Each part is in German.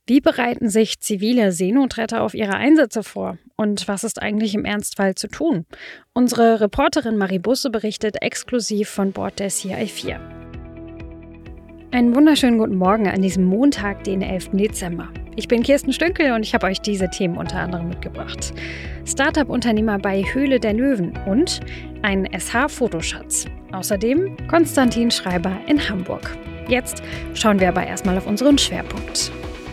Wie bereiten sich zivile Seenotretter auf ihre Einsätze vor? Und was ist eigentlich im Ernstfall zu tun? Unsere Reporterin Marie Busse berichtet exklusiv von Bord der CI4. Einen wunderschönen guten Morgen an diesem Montag, den 11. Dezember. Ich bin Kirsten Stünkel und ich habe euch diese Themen unter anderem mitgebracht. Startup-Unternehmer bei Höhle der Löwen und ein SH-Fotoschatz. Außerdem Konstantin Schreiber in Hamburg. Jetzt schauen wir aber erstmal auf unseren Schwerpunkt.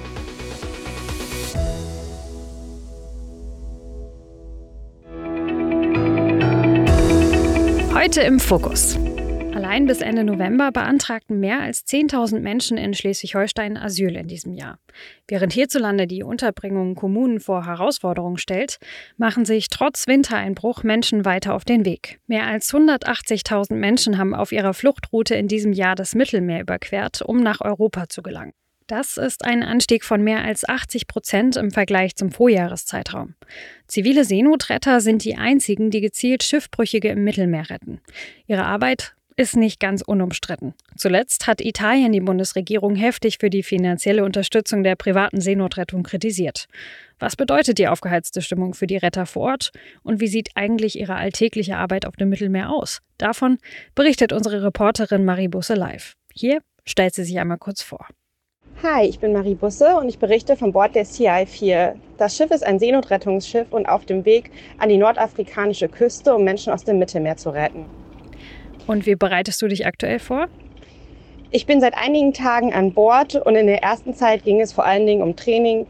Heute im Fokus. Allein bis Ende November beantragten mehr als 10.000 Menschen in Schleswig-Holstein Asyl in diesem Jahr. Während hierzulande die Unterbringung Kommunen vor Herausforderungen stellt, machen sich trotz Wintereinbruch Menschen weiter auf den Weg. Mehr als 180.000 Menschen haben auf ihrer Fluchtroute in diesem Jahr das Mittelmeer überquert, um nach Europa zu gelangen. Das ist ein Anstieg von mehr als 80% im Vergleich zum Vorjahreszeitraum. Zivile Seenotretter sind die einzigen, die gezielt Schiffbrüchige im Mittelmeer retten. Ihre Arbeit ist nicht ganz unumstritten. Zuletzt hat Italien die Bundesregierung heftig für die finanzielle Unterstützung der privaten Seenotrettung kritisiert. Was bedeutet die aufgeheizte Stimmung für die Retter vor Ort? Und wie sieht eigentlich ihre alltägliche Arbeit auf dem Mittelmeer aus? Davon berichtet unsere Reporterin Marie Busse live. Hier stellt sie sich einmal kurz vor. Hi, ich bin Marie Busse und ich berichte von Bord der CI4. Das Schiff ist ein Seenotrettungsschiff und auf dem Weg an die nordafrikanische Küste, um Menschen aus dem Mittelmeer zu retten. Und wie bereitest du dich aktuell vor? Ich bin seit einigen Tagen an Bord und in der ersten Zeit ging es vor allen Dingen um Training.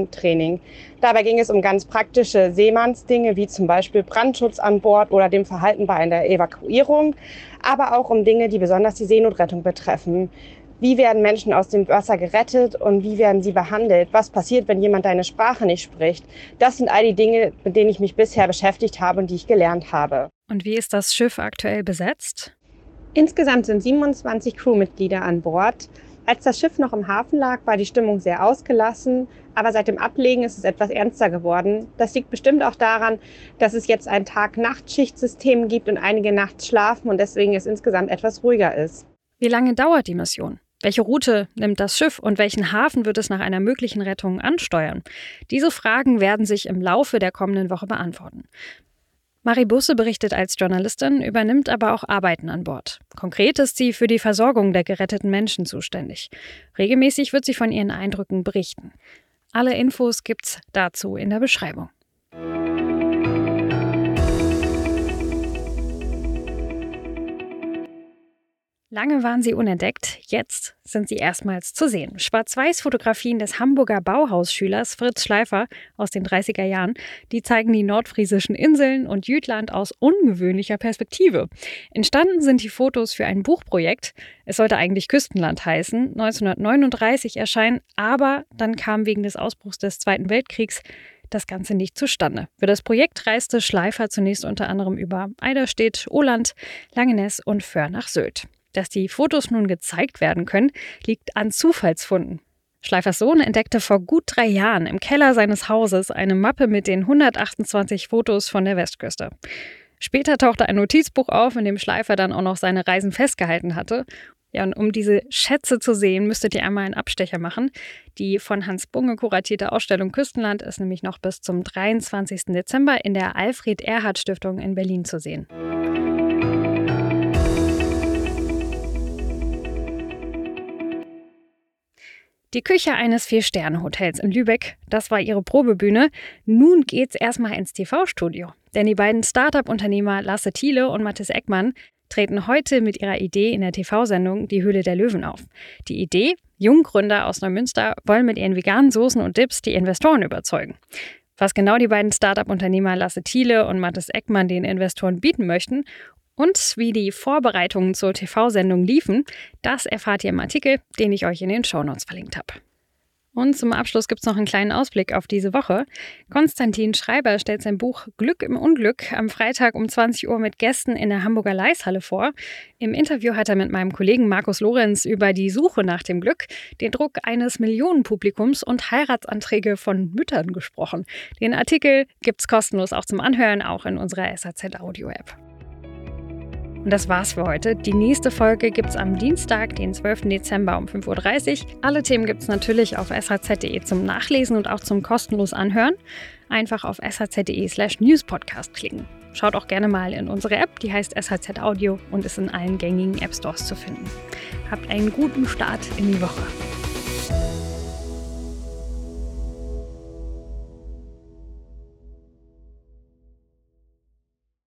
Dabei ging es um ganz praktische Seemannsdinge, wie zum Beispiel Brandschutz an Bord oder dem Verhalten bei einer Evakuierung, aber auch um Dinge, die besonders die Seenotrettung betreffen. Wie werden Menschen aus dem Wasser gerettet und wie werden sie behandelt? Was passiert, wenn jemand deine Sprache nicht spricht? Das sind all die Dinge, mit denen ich mich bisher beschäftigt habe und die ich gelernt habe. Und wie ist das Schiff aktuell besetzt? Insgesamt sind 27 Crewmitglieder an Bord. Als das Schiff noch im Hafen lag, war die Stimmung sehr ausgelassen, aber seit dem Ablegen ist es etwas ernster geworden. Das liegt bestimmt auch daran, dass es jetzt ein Tag-Nacht-Schichtsystem gibt und einige nachts schlafen und deswegen es insgesamt etwas ruhiger ist. Wie lange dauert die Mission? Welche Route nimmt das Schiff und welchen Hafen wird es nach einer möglichen Rettung ansteuern? Diese Fragen werden sich im Laufe der kommenden Woche beantworten. Marie Busse berichtet als Journalistin, übernimmt aber auch Arbeiten an Bord. Konkret ist sie für die Versorgung der geretteten Menschen zuständig. Regelmäßig wird sie von ihren Eindrücken berichten. Alle Infos gibt's dazu in der Beschreibung. Lange waren sie unentdeckt, jetzt sind sie erstmals zu sehen. Schwarz-Weiß-Fotografien des Hamburger Bauhausschülers Fritz Schleifer aus den 30er Jahren, die zeigen die nordfriesischen Inseln und Jütland aus ungewöhnlicher Perspektive. Entstanden sind die Fotos für ein Buchprojekt. Es sollte eigentlich Küstenland heißen, 1939 erscheinen, aber dann kam wegen des Ausbruchs des Zweiten Weltkriegs das Ganze nicht zustande. Für das Projekt reiste Schleifer zunächst unter anderem über Eiderstedt, Åland, Langeness und Föhr nach Sylt. Dass die Fotos nun gezeigt werden können, liegt an Zufallsfunden. Schleifers Sohn entdeckte vor gut 3 Jahren im Keller seines Hauses eine Mappe mit den 128 Fotos von der Westküste. Später tauchte ein Notizbuch auf, in dem Schleifer dann auch noch seine Reisen festgehalten hatte. Ja, und um diese Schätze zu sehen, müsstet ihr einmal einen Abstecher machen. Die von Hans Bunge kuratierte Ausstellung Küstenland ist nämlich noch bis zum 23. Dezember in der Alfred-Erhard-Stiftung in Berlin zu sehen. Die Küche eines 4-Sterne-Hotels in Lübeck, das war ihre Probebühne. Nun geht's erstmal ins TV-Studio. Denn die beiden Start-up-Unternehmer Lasse Thiele und Mathis Eckmann treten heute mit ihrer Idee in der TV-Sendung Die Höhle der Löwen auf. Die Idee? Junggründer aus Neumünster wollen mit ihren veganen Soßen und Dips die Investoren überzeugen. Was genau die beiden Start-up-Unternehmer Lasse Thiele und Mathis Eckmann den Investoren bieten möchten und wie die Vorbereitungen zur TV-Sendung liefen, das erfahrt ihr im Artikel, den ich euch in den Shownotes verlinkt habe. Und zum Abschluss gibt es noch einen kleinen Ausblick auf diese Woche. Konstantin Schreiber stellt sein Buch Glück im Unglück am Freitag um 20 Uhr mit Gästen in der Hamburger Leishalle vor. Im Interview hat er mit meinem Kollegen Markus Lorenz über die Suche nach dem Glück, den Druck eines Millionenpublikums und Heiratsanträge von Müttern gesprochen. Den Artikel gibt's kostenlos auch zum Anhören, auch in unserer SAZ Audio App. Und das war's für heute. Die nächste Folge gibt's am Dienstag, den 12. Dezember um 5.30 Uhr. Alle Themen gibt's natürlich auf shz.de zum Nachlesen und auch zum kostenlos Anhören. Einfach auf shz.de/newspodcast klicken. Schaut auch gerne mal in unsere App, die heißt SHZ Audio und ist in allen gängigen App Stores zu finden. Habt einen guten Start in die Woche.